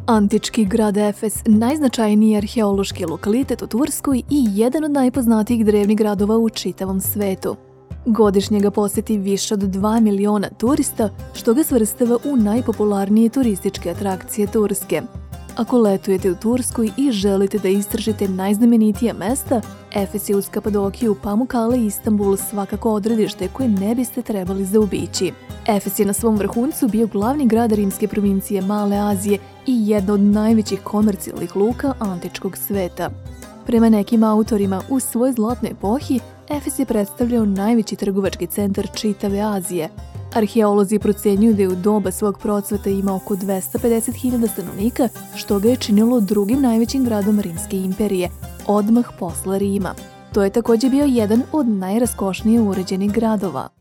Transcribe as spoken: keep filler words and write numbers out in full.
Antički grad Efes, najznačajniji arheološki lokalitet u Turskoj i jedan od najpoznatijih drevnih gradova u čitavom svetu. Godišnje ga posjeti više od dva miliona turista, što ga svrstava u najpopularnije turističke atrakcije Turske. Ako letujete u Turskoj i želite da istražite najznamenitija mesta, Efes je uz Kapadokiju, Pamukkale i Istanbul svakako odredište koje ne biste trebali zaobići. Efes je na svom vrhuncu bio glavni grad rimske provincije Male Azije i jedna od najvećih komercijalnih luka antičkog sveta. Prema nekim autorima, u svojoj zlatnoj epohi, Efes je predstavljao najveći trgovački centar čitave Azije. Arheolozi procenjuju da je u doba svog procvata imao oko dvesta pedeset hiljada stanovnika, što ga je činilo drugim najvećim gradom Rimske imperije, odmah posle Rima. To je također bio jedan od najraskošnije uređenih gradova.